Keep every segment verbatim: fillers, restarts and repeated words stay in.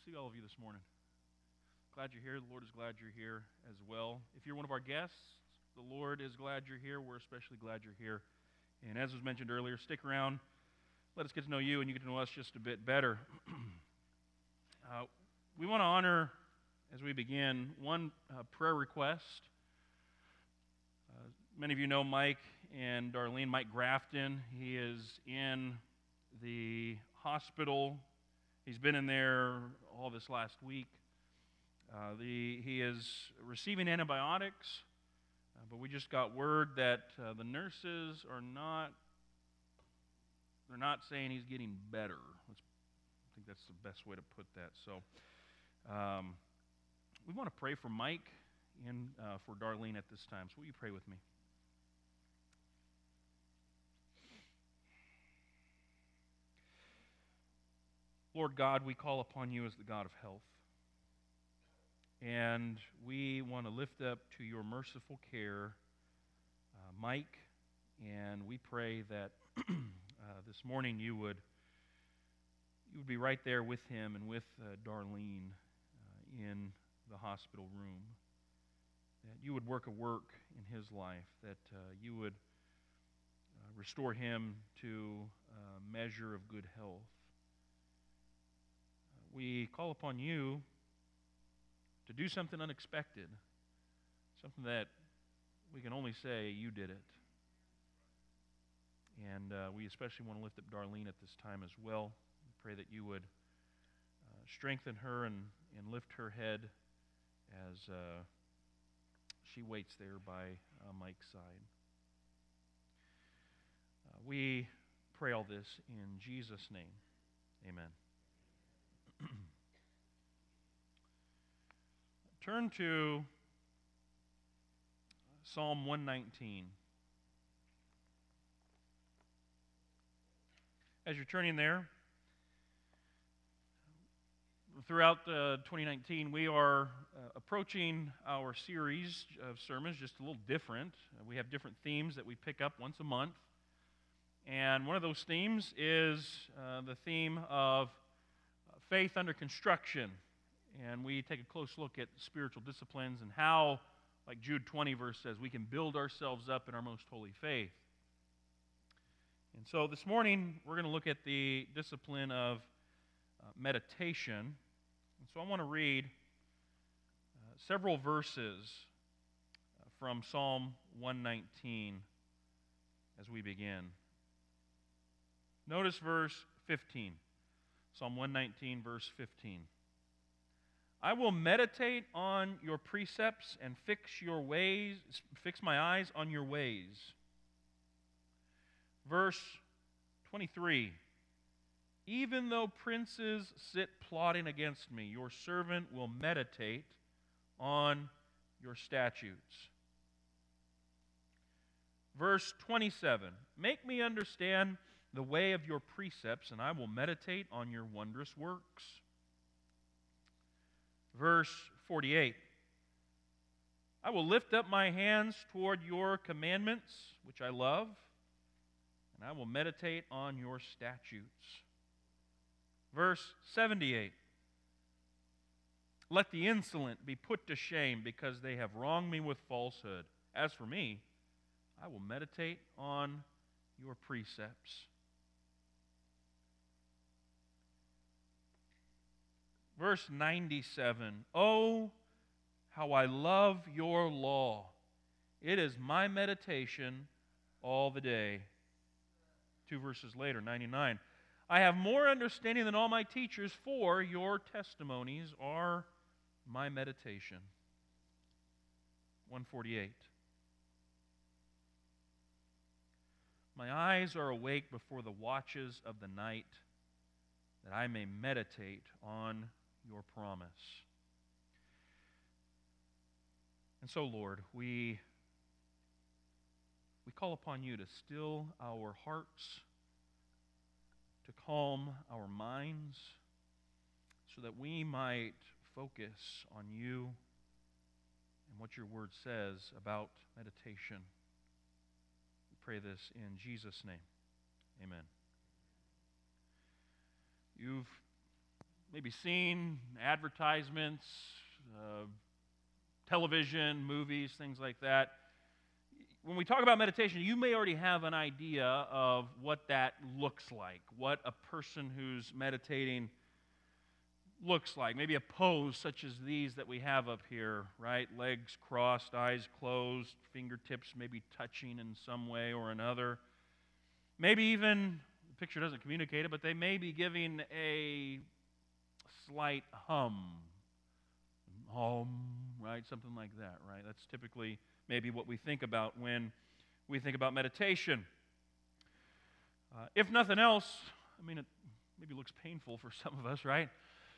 see all of you this morning. Glad you're here. The Lord is glad you're here as well. If you're one of our guests, the Lord is glad you're here. We're especially glad you're here. And as was mentioned earlier, stick around. Let us get to know you, and you get to know us just a bit better. uh, we want to honor, as we begin, one uh, prayer request. Uh, many of you know Mike and Darlene. Mike Grafton. He is in the hospital. He's been in there all this last week. Uh, the, he is receiving antibiotics, uh, but we just got word that uh, the nurses are not, they're not saying he's getting better. Let's, I think that's the best way to put that. So um, we want to pray for Mike and uh, for Darlene at this time. So will you pray with me? Lord God, we call upon you as the God of health. And we want to lift up to your merciful care uh, Mike, and we pray that uh, this morning you would you would be right there with him and with uh, Darlene uh, in the hospital room. That you would work a work in his life, that uh, you would uh, restore him to a measure of good health. We call upon you to do something unexpected, something that we can only say you did it. And uh, we especially want to lift up Darlene at this time as well. We pray that you would uh, strengthen her and, and lift her head as uh, she waits there by uh, Mike's side. Uh, we pray all this in Jesus' name. Amen. Turn to Psalm one nineteen. As you're turning there, throughout uh, twenty nineteen, we are uh, approaching our series of sermons just a little different. Uh, we have different themes that we pick up once a month. And one of those themes is uh, the theme of faith under construction. And we take a close look at spiritual disciplines and how, like Jude twenty verse says, we can build ourselves up in our most holy faith. And so this morning, we're going to look at the discipline of uh, meditation. And so I want to read uh, several verses uh, from Psalm one nineteen as we begin. Notice verse fifteen. Psalm one nineteen, verse fifteen. I will meditate on your precepts and fix your ways, fix my eyes on your ways. Verse twenty-three. Even though princes sit plotting against me, your servant will meditate on your statutes. Verse twenty-seven. Make me understand the way of your precepts, and I will meditate on your wondrous works. Verse forty-eight. I will lift up my hands toward your commandments, which I love, and I will meditate on your statutes. Verse seventy-eight. Let the insolent be put to shame because they have wronged me with falsehood. As for me, I will meditate on your precepts. Verse ninety-seven, oh, how I love your law. It is my meditation all the day. Two verses later, ninety-nine, I have more understanding than all my teachers, for your testimonies are my meditation. one forty-eight, my eyes are awake before the watches of the night, that I may meditate on your promise. And so, Lord, we, we call upon you to still our hearts, to calm our minds, so that we might focus on you and what your word says about meditation. We pray this in Jesus' name. Amen. You've maybe seen advertisements, uh, television, movies, things like that. When we talk about meditation, you may already have an idea of what that looks like, what a person who's meditating looks like. Maybe a pose such as these that we have up here, right? Legs crossed, eyes closed, fingertips maybe touching in some way or another. Maybe even, the picture doesn't communicate it, but they may be giving a slight hum. Hum, right? Something like that, right? That's typically maybe what we think about when we think about meditation. Uh, if nothing else, I mean, it maybe looks painful for some of us, right?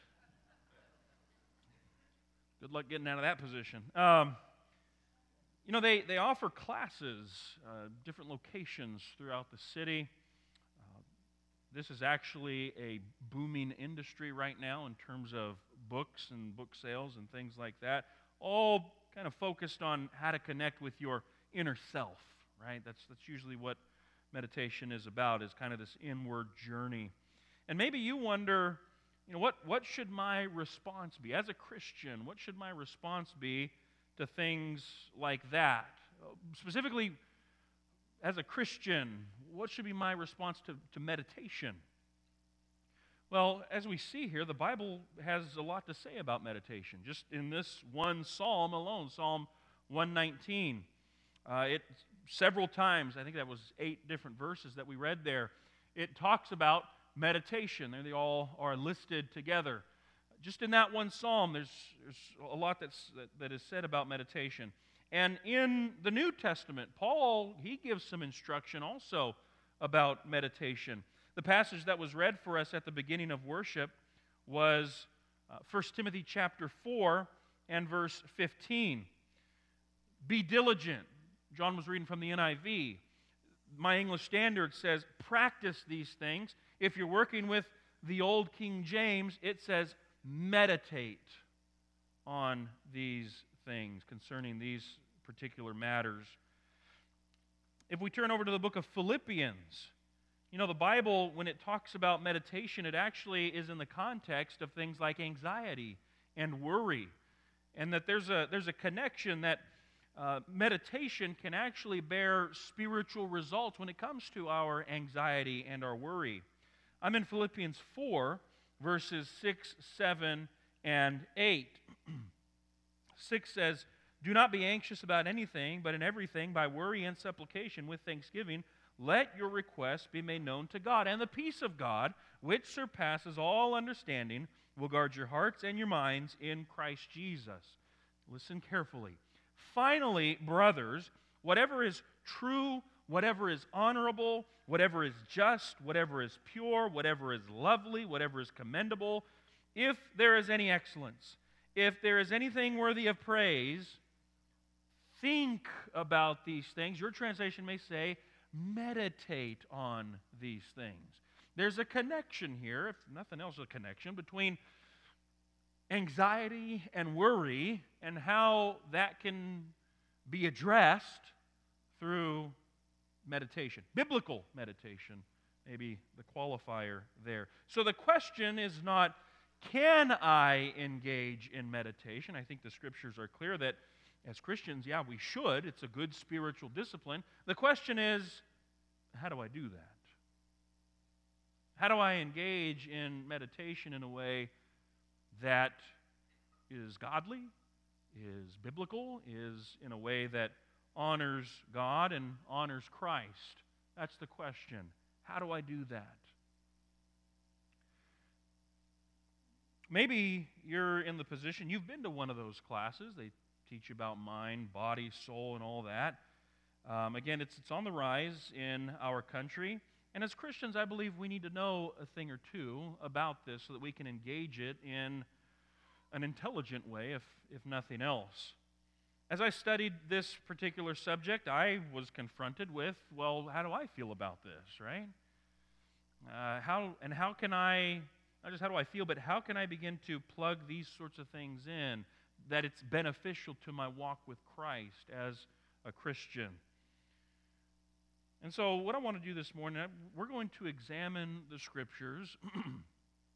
Good luck getting out of that position. Um, you know, they, they offer classes, uh, different locations throughout the city. Uh, this is actually a booming industry right now in terms of books and book sales and things like that, all kind of focused on how to connect with your inner self, right? That's, that's usually what meditation is about, is kind of this inward journey. And maybe you wonder, you know, what, what should my response be? As a Christian, what should my response be to things like that? Specifically, as a Christian, what should be my response to, to meditation? Well, as we see here, the Bible has a lot to say about meditation. Just in this one psalm alone, Psalm one nineteen, uh, it several times, I think that was eight different verses that we read there, it talks about meditation. There they all are listed together. Just in that one psalm, there's, there's a lot that's, that, that is said about meditation. And in the New Testament, Paul, he gives some instruction also about meditation. The passage that was read for us at the beginning of worship was uh, First Timothy chapter four and verse fifteen. Be diligent. John was reading from the N I V. My English Standard says, practice these things. If you're working with the old King James, it says, meditate on these things, concerning these particular matters. If we turn over to the book of Philippians, you know, the Bible, when it talks about meditation, it actually is in the context of things like anxiety and worry, and that there's a, there's a connection that uh, meditation can actually bear spiritual results when it comes to our anxiety and our worry. I'm in Philippians four, verses six, seven, and eight. six says, do not be anxious about anything, but in everything, by worry and supplication with thanksgiving, let your requests be made known to God. And the peace of God, which surpasses all understanding, will guard your hearts and your minds in Christ Jesus. Listen carefully. Finally, brothers, whatever is true, whatever is honorable, whatever is just, whatever is pure, whatever is lovely, whatever is commendable, if there is any excellence, if there is anything worthy of praise, think about these things. Your translation may say, meditate on these things. There's a connection here, if nothing else, a connection between anxiety and worry and how that can be addressed through meditation. Biblical meditation, maybe the qualifier there. So the question is not, can I engage in meditation? I think the scriptures are clear that as Christians, yeah, we should. It's a good spiritual discipline. The question is, how do I do that? How do I engage in meditation in a way that is godly, is biblical, is in a way that honors God and honors Christ? That's the question. How do I do that? Maybe you're in the position, you've been to one of those classes. They teach you about mind, body, soul, and all that. Um, again, it's, it's on the rise in our country. And as Christians, I believe we need to know a thing or two about this so that we can engage it in an intelligent way, if, if nothing else. As I studied this particular subject, I was confronted with, well, how do I feel about this, right? Uh, how and how can I, not just how do I feel, but how can I begin to plug these sorts of things in that it's beneficial to my walk with Christ as a Christian? And so what I want to do this morning, we're going to examine the Scriptures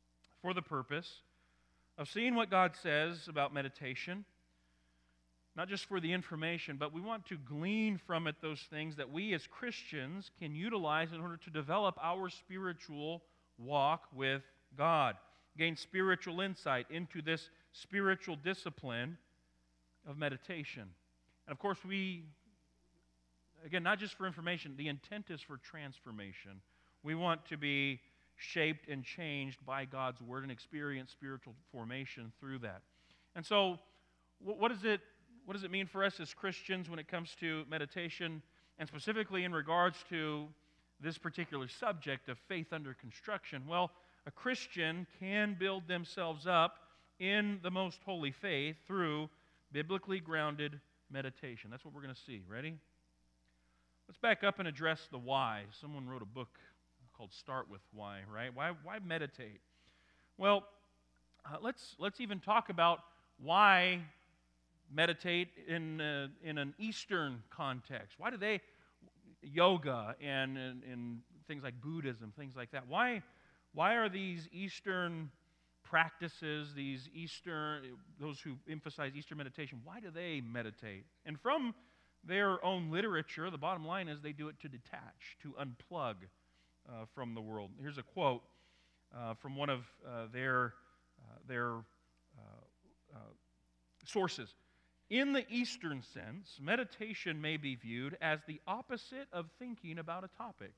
for the purpose of seeing what God says about meditation, not just for the information, but we want to glean from it those things that we as Christians can utilize in order to develop our spiritual walk with God, gain spiritual insight into this spiritual discipline of meditation. And of course, we, again, not just for information, the intent is for transformation. We want to be shaped and changed by God's Word and experience spiritual formation through that. And so, what is it, what does it mean for us as Christians when it comes to meditation, and specifically in regards to this particular subject of faith under construction? Well, a Christian can build themselves up in the most holy faith through biblically grounded meditation. That's what we're going to see. Ready? Let's back up and address the why. Someone wrote a book called Start With Why, right? Why, why meditate? Well, uh, let's, let's even talk about why meditate in, uh, in an Eastern context. Why do they, yoga and, and, and things like Buddhism, things like that, why, why are these Eastern practices, these Eastern, those who emphasize Eastern meditation, why do they meditate? And from their own literature, the bottom line is they do it to detach, to unplug uh, from the world. Here's a quote uh, from one of uh, their, uh, their uh, uh, sources. In the Eastern sense, meditation may be viewed as the opposite of thinking about a topic.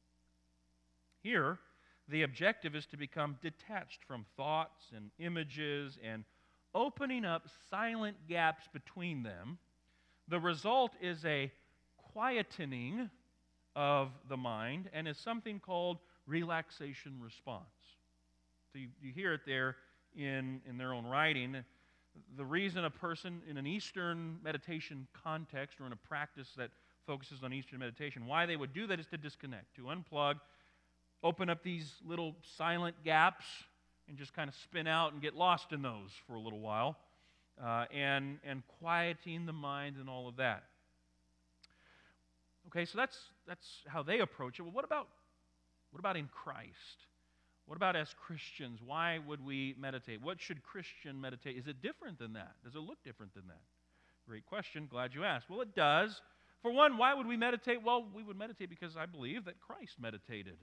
Here, the objective is to become detached from thoughts and images and opening up silent gaps between them. The result is a quietening of the mind and is something called relaxation response. So you, you hear it there in, in their own writing. The reason a person in an Eastern meditation context or in a practice that focuses on Eastern meditation, why they would do that is to disconnect, to unplug, open up these little silent gaps and just kind of spin out and get lost in those for a little while, uh, and, and quieting the mind and all of that. Okay, so that's, that's how they approach it. Well, what about, what about in Christ? What about as Christians? Why would we meditate? What should Christian meditate? Is it different than that? Does it look different than that? Great question. Glad you asked. Well, it does. For one, why would we meditate? Well, we would meditate because I believe that Christ meditated.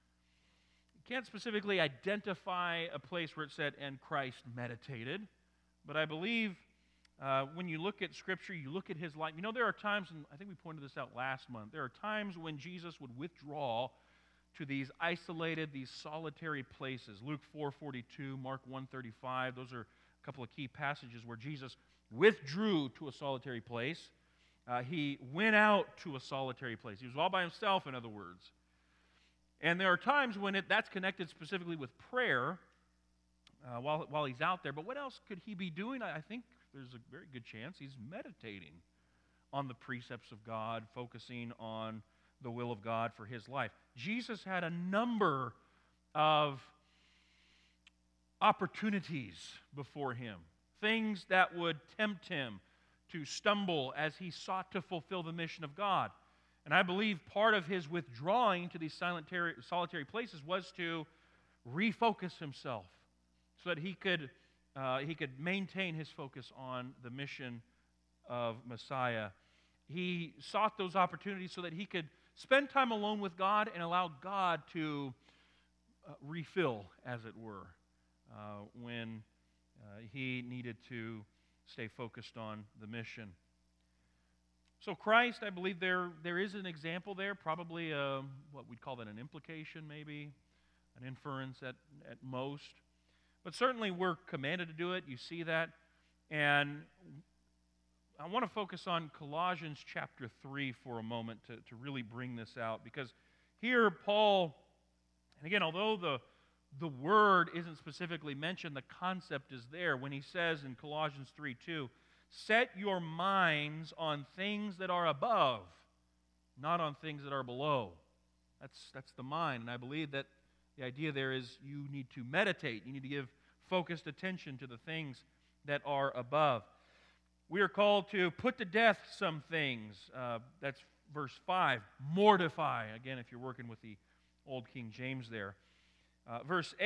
You can't specifically identify a place where it said, and Christ meditated, but I believe uh, when you look at Scripture, you look at his life. You know, there are times, and I think we pointed this out last month, there are times when Jesus would withdraw to these isolated, these solitary places. Luke four forty-two, Mark one thirty-five, those are a couple of key passages where Jesus withdrew to a solitary place. Uh, he went out to a solitary place. He was all by himself, in other words. And there are times when it, that's connected specifically with prayer uh, while, while he's out there. But what else could he be doing? I think there's a very good chance he's meditating on the precepts of God, focusing on the will of God for his life. Jesus had a number of opportunities before him, things that would tempt him to stumble as he sought to fulfill the mission of God. And I believe part of his withdrawing to these solitary, solitary places was to refocus himself so that he could, uh, he could maintain his focus on the mission of Messiah. He sought those opportunities so that he could spend time alone with God and allow God to uh, refill, as it were, uh, when uh, he needed to stay focused on the mission. So Christ, I believe there, there is an example there, probably a, what we'd call that an implication maybe, an inference at, at most. But certainly we're commanded to do it. You see that. And I want to focus on Colossians chapter three for a moment to, to really bring this out. Because here Paul, and again, although the, the word isn't specifically mentioned, the concept is there when he says in Colossians three two, set your minds on things that are above, not on things that are below. That's, that's the mind. And I believe that the idea there is you need to meditate. You need to give focused attention to the things that are above. We are called to put to death some things. Uh, that's verse five. Mortify. Again, if you're working with the Old King James there. Uh, verse eight,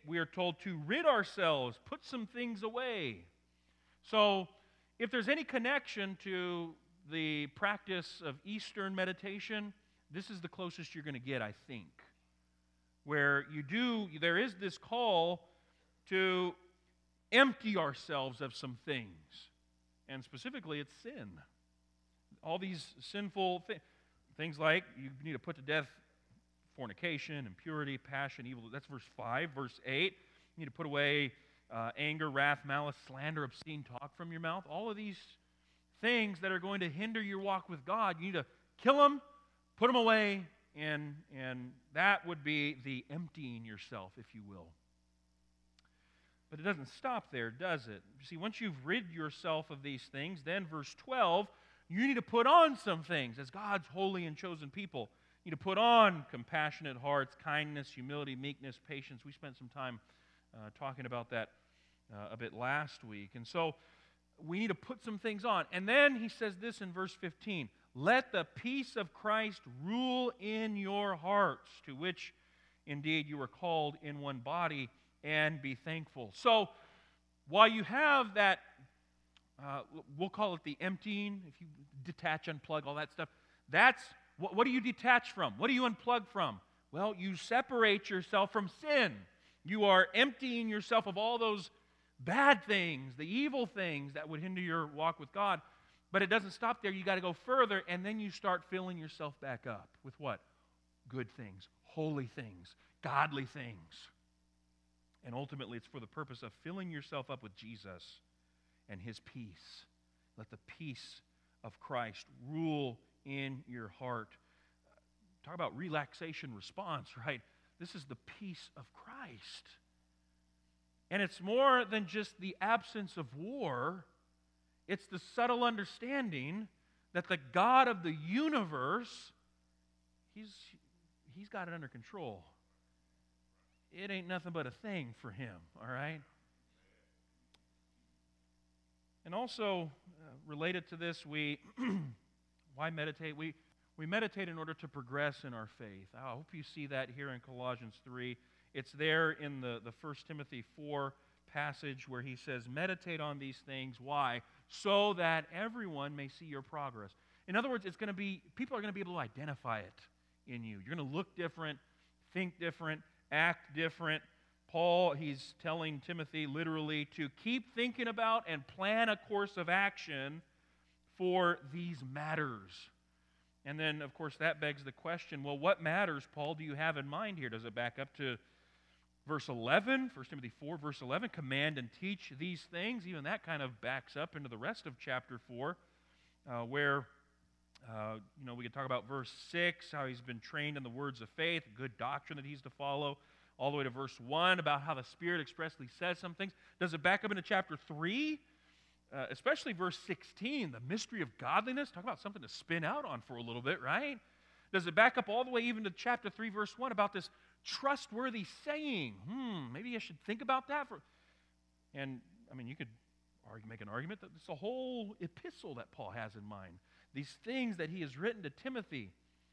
we are told to rid ourselves, put some things away. So, if there's any connection to the practice of Eastern meditation, this is the closest you're going to get, I think. Where you do, there is this call to empty ourselves of some things. And specifically, it's sin. All these sinful things. Things like you need to put to death fornication, impurity, passion, evil. That's verse five. Verse eight, you need to put away uh, anger, wrath, malice, slander, obscene talk from your mouth. All of these things that are going to hinder your walk with God, you need to kill them, put them away, and, and that would be the emptying yourself, if you will. But it doesn't stop there, does it? You see, once you've rid yourself of these things, then verse twelve, you need to put on some things as God's holy and chosen people. You need to put on compassionate hearts, kindness, humility, meekness, patience. We spent some time uh, talking about that uh, a bit last week. And so we need to put some things on. And then he says this in verse fifteen, let the peace of Christ rule in your hearts, to which indeed you were called in one body, and be thankful. So while you have that, Uh, we'll call it the emptying, if you detach, unplug, all that stuff. That's, what, what do you detach from? What do you unplug from? Well, you separate yourself from sin. You are emptying yourself of all those bad things, the evil things that would hinder your walk with God. But it doesn't stop there. You got to go further, and then you start filling yourself back up with what? Good things, holy things, godly things. And ultimately, it's for the purpose of filling yourself up with Jesus and His peace. Let the peace of Christ rule in your heart. Talk about relaxation response, right? This is the peace of Christ. And it's more than just the absence of war. It's the subtle understanding that the God of the universe, He's, he's got it under control. It ain't nothing but a thing for Him, all right? And also, uh, related to this, we, why meditate? We, we meditate in order to progress in our faith. I hope you see that here in Colossians three. It's there in the, the First Timothy four passage where he says, meditate on these things. Why? So that everyone may see your progress. In other words, it's going to be, people are going to be able to identify it in you. You're going to look different, think different, act different. Paul, he's telling Timothy literally to keep thinking about and plan a course of action for these matters. And then, of course, that begs the question, well, what matters, Paul, do you have in mind here? Does it back up to verse eleven, First Timothy four, verse eleven, command and teach these things? Even that kind of backs up into the rest of chapter four, uh, where, uh, you know, we could talk about verse six, how he's been trained in the words of faith, good doctrine that he's to follow, all the way to verse one about how the Spirit expressly says some things. Does it back up into chapter three? Uh, especially verse sixteen, the mystery of godliness. Talk about something to spin out on for a little bit, right? Does it back up all the way even to chapter three, verse one about this trustworthy saying? Hmm, maybe I should think about that. For, and, I mean, you could argue, make an argument that it's a whole epistle that Paul has in mind. These things that he has written to Timothy.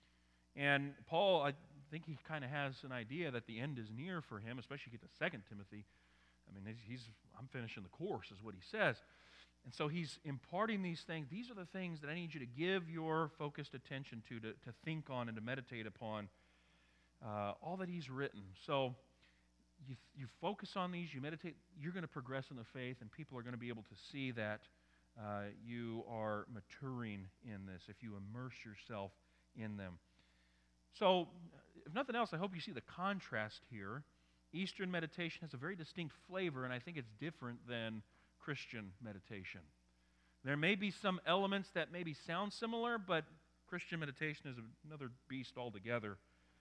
And Paul, I I think he kind of has an idea that the end is near for him, especially get to Second Timothy. I mean, he's, he's I'm finishing the course, is what he says. And so he's imparting these things. These are the things that I need you to give your focused attention to, to, to think on and to meditate upon, uh, all that he's written. So you, you focus on these, you meditate, you're going to progress in the faith, and people are going to be able to see that uh, you are maturing in this if you immerse yourself in them. So, if nothing else, I hope you see the contrast here. Eastern meditation has a very distinct flavor, and I think it's different than Christian meditation. There may be some elements that maybe sound similar, but Christian meditation is another beast altogether.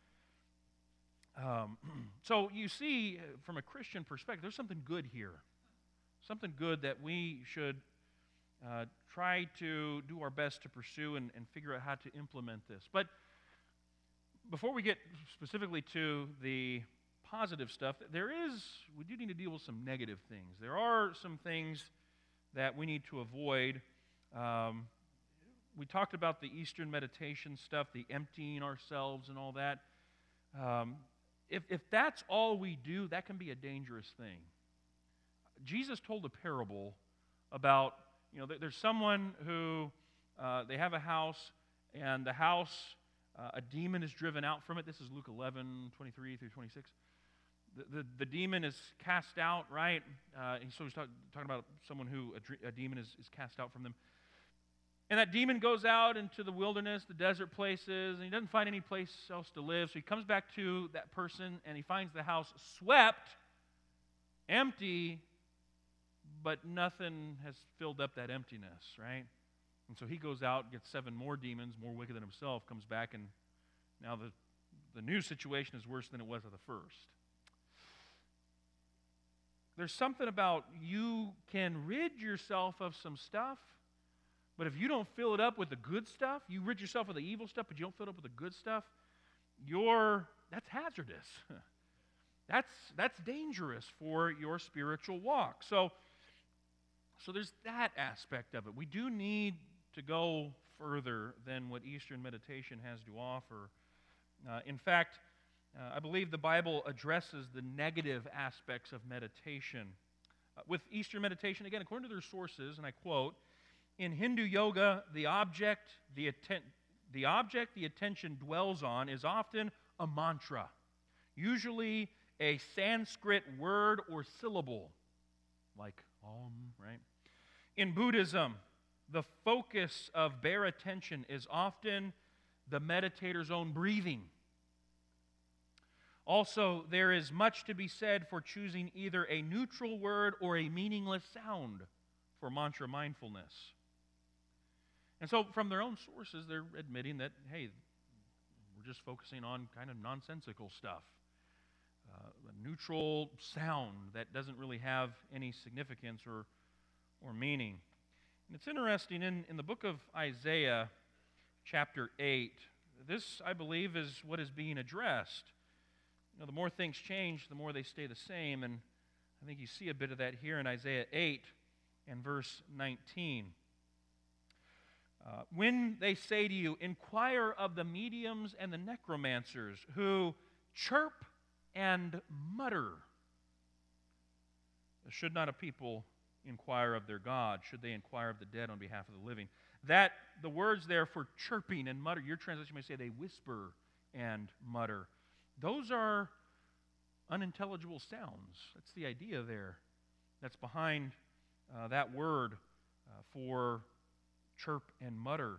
Um, so you see, from a Christian perspective, there's something good here. Something good that we should uh, try to do our best to pursue and, and figure out how to implement this. But before we get specifically to the positive stuff, there is, we do need to deal with some negative things. There are some things that we need to avoid. Um, we talked about the Eastern meditation stuff, the emptying ourselves and all that. Um, if, if that's all we do, that can be a dangerous thing. Jesus told a parable about, you know, there's someone who, uh, they have a house, and the house, uh, a demon is driven out from it. This is Luke eleven, twenty-three through twenty-six. The, the, the demon is cast out, right? Uh, and so he's talk, talking about someone who a, a demon is, is cast out from them. And that demon goes out into the wilderness, the desert places, and he doesn't find any place else to live. So he comes back to that person, and he finds the house swept, empty, but nothing has filled up that emptiness, right? And so he goes out, gets seven more demons, more wicked than himself, comes back, and now the, the new situation is worse than it was at the first. There's something about you can rid yourself of some stuff, but if you don't fill it up with the good stuff, you rid yourself of the evil stuff, but you don't fill it up with the good stuff, you're, that's hazardous. that's, that's dangerous for your spiritual walk. So, so there's that aspect of it. We do need to go further than what Eastern meditation has to offer. Uh, in fact, uh, I believe the Bible addresses the negative aspects of meditation. Uh, with Eastern meditation, again, according to their sources, and I quote, in Hindu yoga, the object the, atten- the object the attention dwells on is often a mantra, usually a Sanskrit word or syllable, like Om, right? In Buddhism, the focus of bare attention is often the meditator's own breathing. Also, there is much to be said for choosing either a neutral word or a meaningless sound for mantra mindfulness. And so, from their own sources, they're admitting that, hey, we're just focusing on kind of nonsensical stuff. Uh, a neutral sound that doesn't really have any significance or, or meaning. And it's interesting, in, in the book of Isaiah, chapter eight, this, I believe, is what is being addressed. You know, the more things change, the more they stay the same, and I think you see a bit of that here in Isaiah eight and verse nineteen. Uh, when they say to you, inquire of the mediums and the necromancers who chirp and mutter. Should not a people inquire of their God? Should they inquire of the dead on behalf of the living? That, the words there for chirping and mutter, your translation may say they whisper and mutter. Those are unintelligible sounds. That's the idea there that's behind uh, that word uh, for chirp and mutter.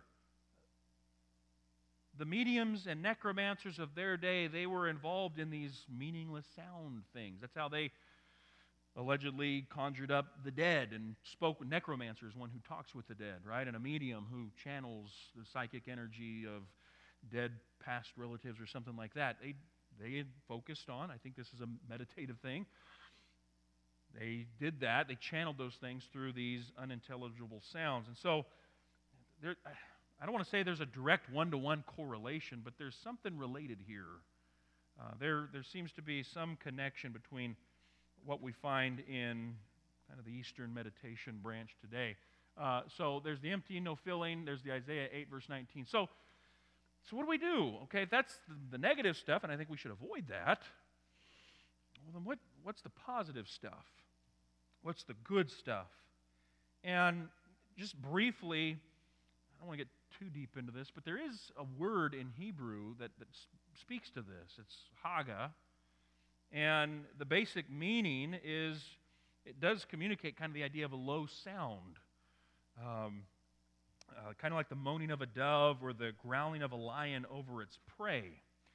The mediums and necromancers of their day, they were involved in these meaningless sound things. That's how they allegedly conjured up the dead and spoke with necromancers, one who talks with the dead, right? And a medium who channels the psychic energy of dead past relatives or something like that. They they had focused on, I think this is a meditative thing, they did that. They channeled those things through these unintelligible sounds. And so, there, I don't want to say there's a direct one-to-one correlation, but there's something related here. Uh, there, there seems to be some connection between what we find in kind of the Eastern meditation branch today. Uh, so there's the emptying, no filling. There's the Isaiah eight, verse nineteen. So, so what do we do? Okay, if that's the, the negative stuff, and I think we should avoid that, well, then what, what's the positive stuff? What's the good stuff? And just briefly, I don't want to get too deep into this, but there is a word in Hebrew that, that speaks to this. It's Haga. And the basic meaning is, it does communicate kind of the idea of a low sound. Um, uh, kind of like the moaning of a dove or the growling of a lion over its prey.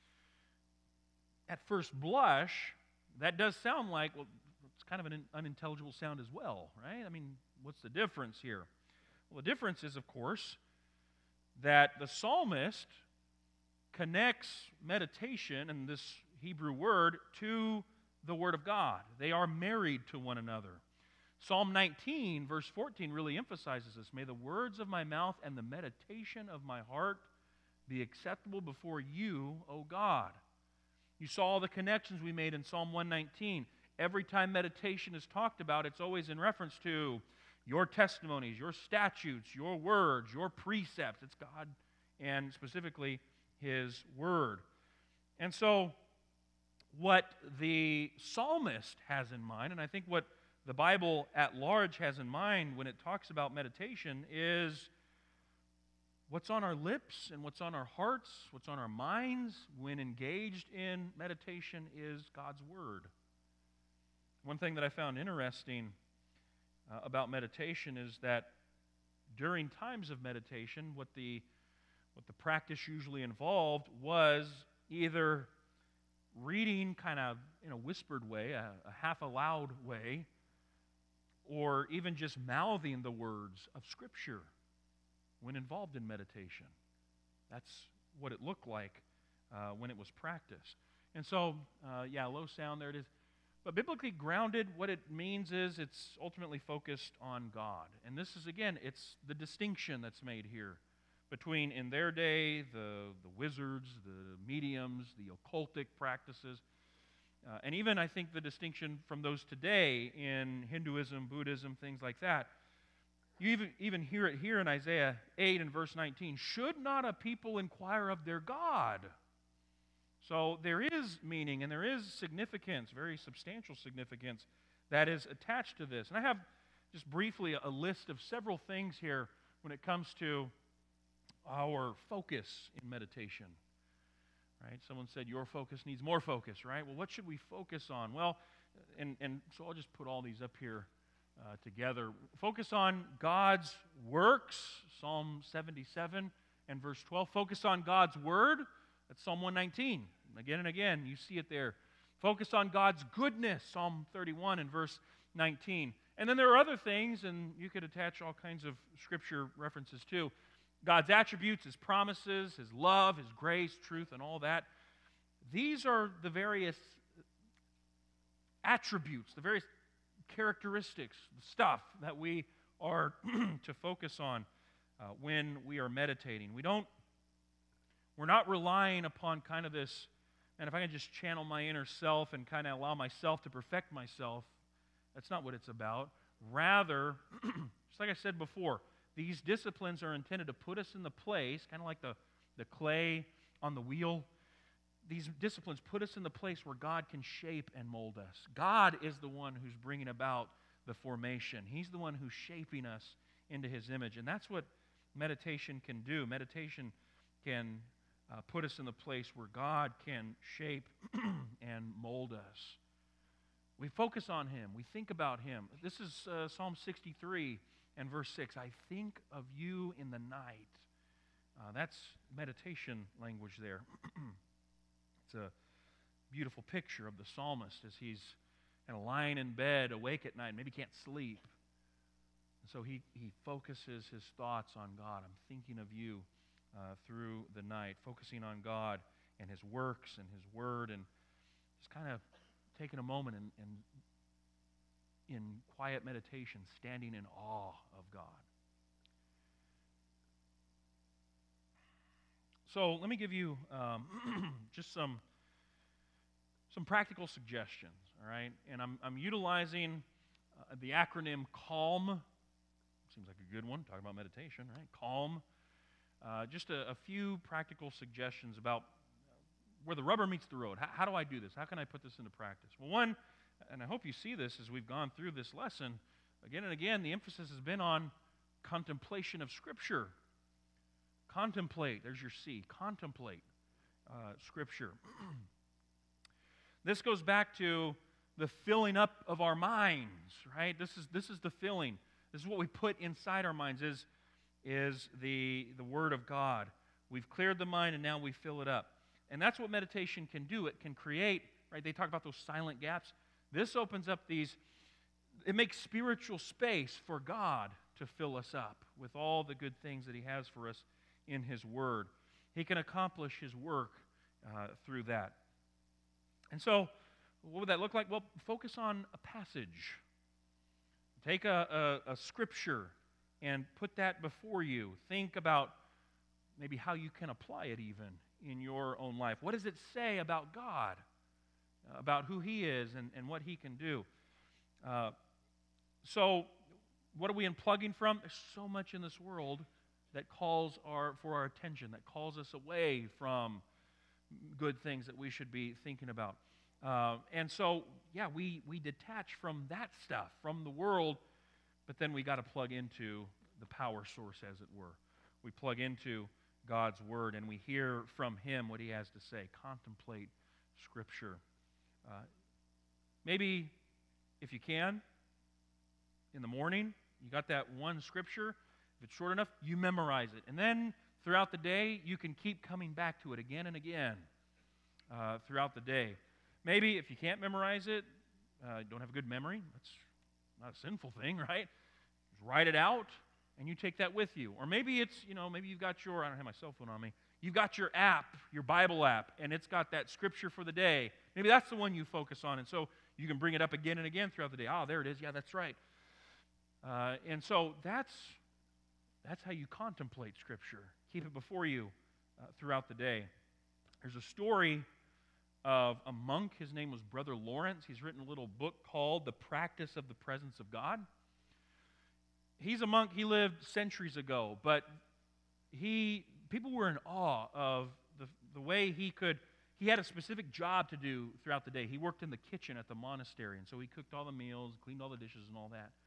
At first blush, that does sound like, well, it's kind of an unintelligible sound as well, right? I mean, what's the difference here? Well, the difference is, of course, that the psalmist connects meditation and this Hebrew word to the Word of God. They are married to one another. Psalm nineteen, verse fourteen, really emphasizes this. May the words of my mouth and the meditation of my heart be acceptable before you, O God. You saw all the connections we made in Psalm one nineteen. Every time meditation is talked about, it's always in reference to your testimonies, your statutes, your words, your precepts. It's God and specifically His Word. And so, what the psalmist has in mind, and I think what the Bible at large has in mind when it talks about meditation, is what's on our lips and what's on our hearts, what's on our minds when engaged in meditation is God's Word. One thing that I found interesting uh, about meditation is that during times of meditation, what the, what the practice usually involved was either reading kind of in a whispered way, a, a half aloud way, or even just mouthing the words of Scripture when involved in meditation. That's what it looked like uh, when it was practiced. And so, uh, yeah, low sound, there it is. But biblically grounded, what it means is it's ultimately focused on God. And this is, again, it's the distinction that's made here between, in their day, the, the wizards, the mediums, the occultic practices, uh, and even, I think, the distinction from those today in Hinduism, Buddhism, things like that. You even, even hear it here in Isaiah eight and verse nineteen. Should not a people inquire of their God? So there is meaning and there is significance, very substantial significance, that is attached to this. And I have just briefly a list of several things here when it comes to our focus in meditation. Right? Someone said your focus needs more focus, right? Well, what should we focus on? Well, and, and so I'll just put all these up here uh, together. Focus on God's works, Psalm seventy-seven and verse twelve. Focus on God's word, that's Psalm one nineteen. Again and again, you see it there. Focus on God's goodness, Psalm thirty-one and verse nineteen. And then there are other things, and you could attach all kinds of scripture references too. God's attributes, His promises, His love, His grace, truth, and all that. These are the various attributes, the various characteristics, the stuff that we are to focus on uh, when we are meditating. We don't, we're not relying upon kind of this, and if I can just channel my inner self and kind of allow myself to perfect myself, that's not what it's about. Rather, just like I said before, these disciplines are intended to put us in the place, kind of like the, the clay on the wheel. These disciplines put us in the place where God can shape and mold us. God is the one who's bringing about the formation. He's the one who's shaping us into His image. And that's what meditation can do. Meditation can uh, put us in the place where God can shape and mold us. We focus on Him. We think about Him. This is uh, Psalm sixty-three. And verse six, I think of you in the night. Uh, that's meditation language there. It's a beautiful picture of the psalmist as he's kind of lying in bed, awake at night, maybe can't sleep. And so he, he focuses his thoughts on God. I'm thinking of you uh, through the night, focusing on God and His works and His word, and just kind of taking a moment and, and in quiet meditation, standing in awe of God. So let me give you um, just some, some practical suggestions, all right? And I'm, I'm utilizing uh, the acronym CALM. Seems like a good one, talking about meditation, right? CALM. Uh, just a, a few practical suggestions about where the rubber meets the road. How, how do I do this? How can I put this into practice? Well, one, and I hope you see this as we've gone through this lesson, again and again, the emphasis has been on contemplation of Scripture. Contemplate, there's your C, contemplate uh, Scripture. This goes back to the filling up of our minds, right? This is this is the filling. This is what we put inside our minds, is, is the, the Word of God. We've cleared the mind and now we fill it up. And that's what meditation can do. It can create, right, they talk about those silent gaps. This opens up these, it makes spiritual space for God to fill us up with all the good things that He has for us in His Word. He can accomplish His work uh, through that. And so, what would that look like? Well, focus on a passage. Take a, a, a scripture and put that before you. Think about maybe how you can apply it even in your own life. What does it say about God? About who He is and, and what He can do. Uh, so, what are we unplugging from? There's so much in this world that calls our, for our attention, that calls us away from good things that we should be thinking about. Uh, and so, yeah, we, we detach from that stuff, from the world, but then we got to plug into the power source, as it were. We plug into God's Word, and we hear from Him what He has to say. Contemplate Scripture. Uh, maybe, if you can, in the morning, you got that one Scripture. If it's short enough, you memorize it. And then throughout the day, you can keep coming back to it again and again uh, throughout the day. Maybe if you can't memorize it, uh, don't have a good memory, that's not a sinful thing, right? Just write it out, and you take that with you. Or maybe it's, you know, maybe you've got your, I don't have my cell phone on me, you've got your app, your Bible app, and it's got that Scripture for the day. Maybe that's the one you focus on, and so you can bring it up again and again throughout the day. Ah, there it is. Yeah, that's right. Uh, and so that's that's how you contemplate Scripture. Keep it before you uh, throughout the day. There's a story of a monk. His name was Brother Lawrence. He's written a little book called The Practice of the Presence of God. He's a monk. He lived centuries ago, but he people were in awe of the, the way he could, he had a specific job to do throughout the day. He worked in the kitchen at the monastery, and so he cooked all the meals, cleaned all the dishes and all that.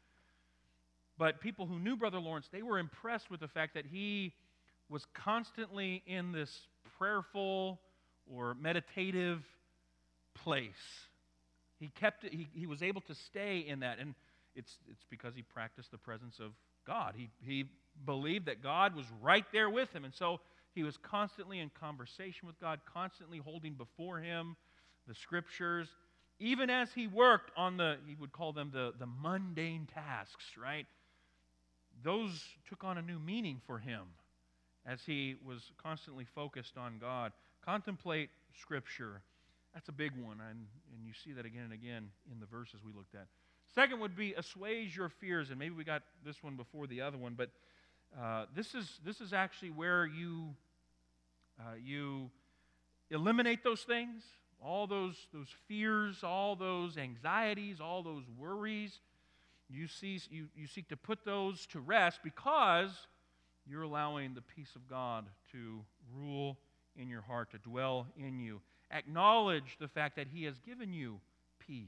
But people who knew Brother Lawrence, they were impressed with the fact that he was constantly in this prayerful or meditative place. He kept it, he, he was able to stay in that, and it's it's because he practiced the presence of God. He he believed that God was right there with him, and so he was constantly in conversation with God, constantly holding before him the Scriptures. Even as he worked on the, he would call them the, the mundane tasks, right? Those took on a new meaning for him as he was constantly focused on God. Contemplate Scripture. That's a big one, and, and you see that again and again in the verses we looked at. Second would be assuage your fears, and maybe we got this one before the other one, but uh, this is this is actually where you uh, you eliminate those things, all those those fears, all those anxieties, all those worries. You see, you, you seek to put those to rest because you're allowing the peace of God to rule in your heart, to dwell in you. Acknowledge the fact that He has given you peace.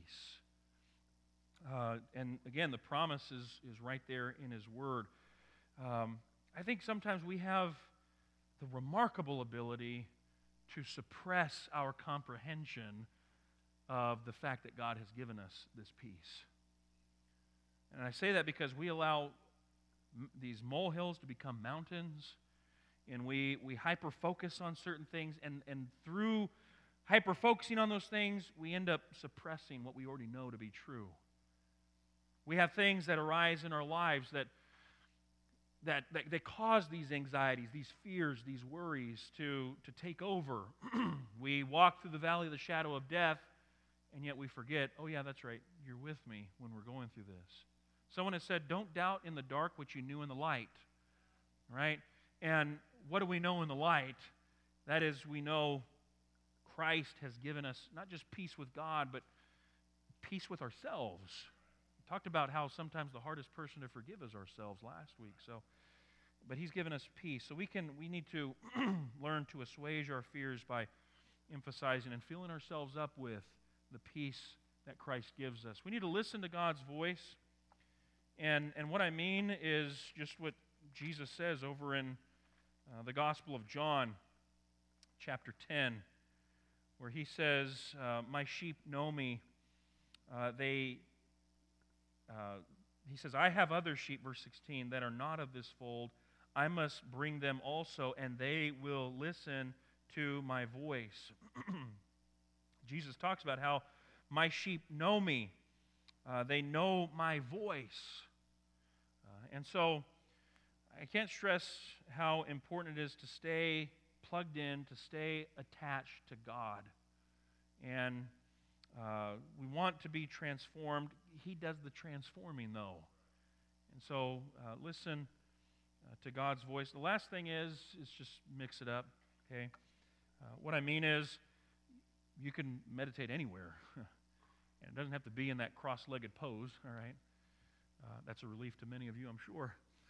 Uh, and again, the promise is, is right there in His Word. Um, I think sometimes we have the remarkable ability to suppress our comprehension of the fact that God has given us this peace. And I say that because we allow m- these molehills to become mountains, and we, we hyper-focus on certain things, and, and through hyper-focusing on those things, we end up suppressing what we already know to be true. We have things that arise in our lives that, that, that, that cause these anxieties, these fears, these worries to, to take over. We walk through the valley of the shadow of death, and yet we forget, oh yeah, that's right, you're with me when we're going through this. Someone has said, don't doubt in the dark what you knew in the light, right? And what do we know in the light? That is, we know Christ has given us not just peace with God, but peace with ourselves. We talked about how sometimes the hardest person to forgive is ourselves last week. So, but He's given us peace. So we can we need to learn to assuage our fears by emphasizing and filling ourselves up with the peace that Christ gives us. We need to listen to God's voice. And, and what I mean is just what Jesus says over in uh, the Gospel of John, chapter ten, where He says, uh, my sheep know me. Uh, they, uh, He says, I have other sheep, verse sixteen, that are not of this fold. I must bring them also, and they will listen to my voice. Jesus talks about how my sheep know me. Uh, they know my voice. Uh, and so I can't stress how important it is to stay plugged in, to stay attached to God. And uh, we want to be transformed. He does the transforming, though. And so uh, listen uh, to God's voice. The last thing is, is just mix it up, okay? Uh, what I mean is, you can meditate anywhere. And it doesn't have to be in that cross-legged pose, all right? Uh, that's a relief to many of you, I'm sure.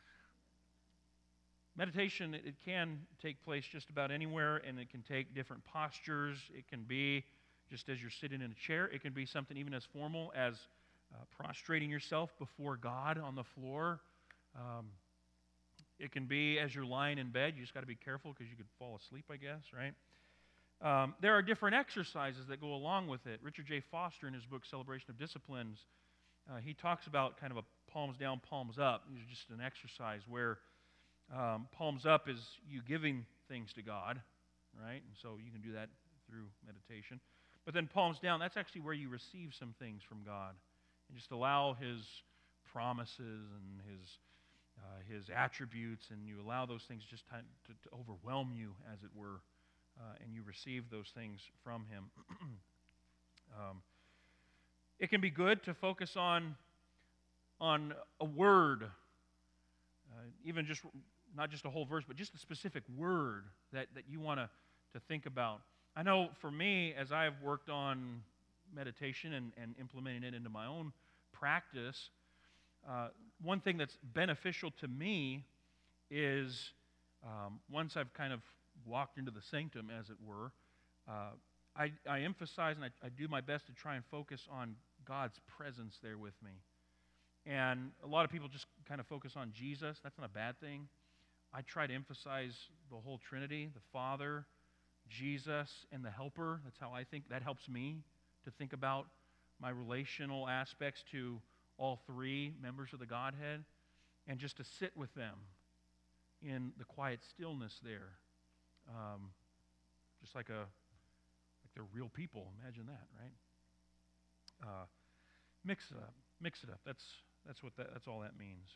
Meditation, it, it can take place just about anywhere, and it can take different postures. It can be just as you're sitting in a chair. It can be something even as formal as uh, prostrating yourself before God on the floor. Um, it can be as you're lying in bed. You just got to be careful because you could fall asleep, I guess, right? Um, there are different exercises that go along with it. Richard J. Foster, in his book, Celebration of Disciplines, uh, he talks about kind of a palms down, palms up. These are just an exercise where um, palms up is you giving things to God, right? And so you can do that through meditation. But then palms down, that's actually where you receive some things from God. And just allow His promises and His uh, His attributes, and you allow those things just to, to, to overwhelm you, as it were, uh, and you receive those things from Him. um, it can be good to focus on, on a word, uh, even just not just a whole verse, but just a specific word that, that you want to to think about. I know for me, as I've worked on meditation and, and implementing it into my own practice, uh, one thing that's beneficial to me is um, once I've kind of walked into the sanctum, as it were, uh, I, I emphasize and I, I do my best to try and focus on God's presence there with me. And a lot of people just kind of focus on Jesus. That's not a bad thing. I try to emphasize the whole Trinity, the Father, Jesus, and the Helper. That's how I think. That helps me to think about my relational aspects to all three members of the Godhead, and just to sit with them in the quiet stillness there, um, just like a like they're real people. Imagine that, right? Uh, mix it up, mix it up. That's that's what that, that's all that means.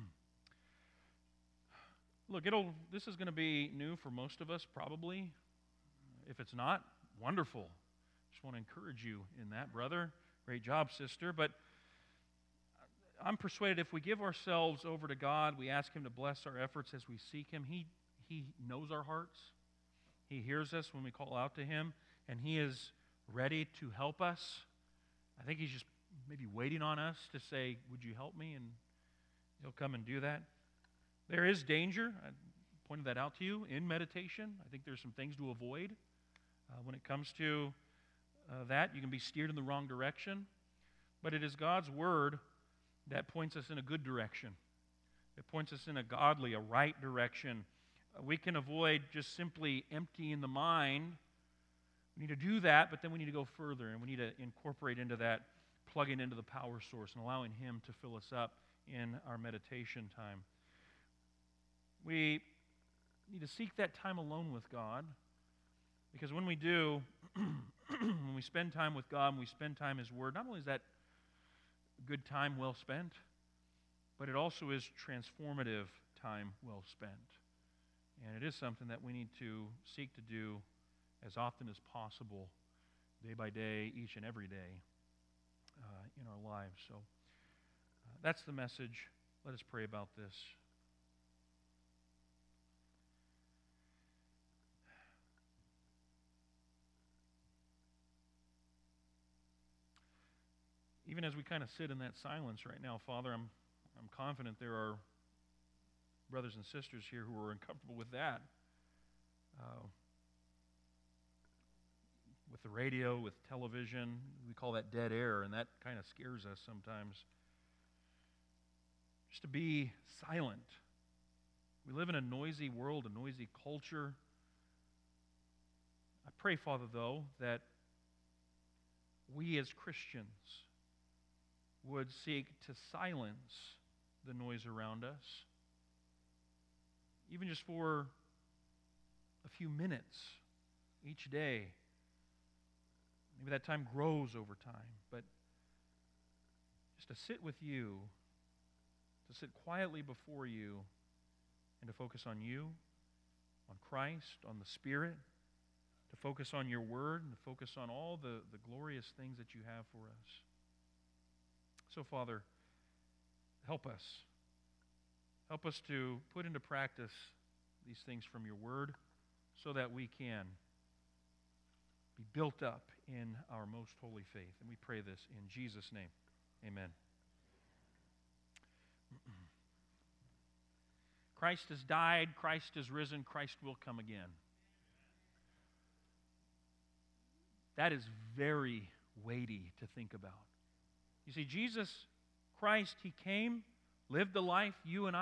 Look, it'll. This is going to be new for most of us, probably. If it's not, wonderful. Just want to encourage you in that, brother. Great job, sister. But I'm persuaded if we give ourselves over to God, we ask Him to bless our efforts as we seek Him, He, he knows our hearts. He hears us when we call out to Him, and He is ready to help us. I think He's just maybe waiting on us to say, would you help me? And He'll come and do that. There is danger. I pointed that out to you in meditation. I think there's some things to avoid. Uh, when it comes to uh, that, you can be steered in the wrong direction. But it is God's Word that points us in a good direction. It points us in a godly, a right direction. Uh, we can avoid just simply emptying the mind. We need to do that, but then we need to go further, and we need to incorporate into that, plugging into the power source and allowing Him to fill us up in our meditation time. We need to seek that time alone with God, because when we do, when we spend time with God, when we spend time in His Word, not only is that good time well spent, but it also is transformative time well spent. And it is something that we need to seek to do as often as possible, day by day, each and every day uh, in our lives. So uh, that's the message. Let us pray about this. Even as we kind of sit in that silence right now, Father, I'm I'm confident there are brothers and sisters here who are uncomfortable with that. Uh, with the radio, with television, we call that dead air, and that kind of scares us sometimes. Just to be silent. We live in a noisy world, a noisy culture. I pray, Father, though, that we as Christians would seek to silence the noise around us, even just for a few minutes each day. Maybe that time grows over time, but just to sit with you, to sit quietly before you, and to focus on you, on Christ, on the Spirit, to focus on your Word, and to focus on all the, the glorious things that you have for us. So, Father, help us. Help us to put into practice these things from your Word so that we can be built up in our most holy faith. And we pray this in Jesus' name. Amen. Christ has died. Christ has risen. Christ will come again. That is very weighty to think about. You see, Jesus Christ, He came, lived the life you and I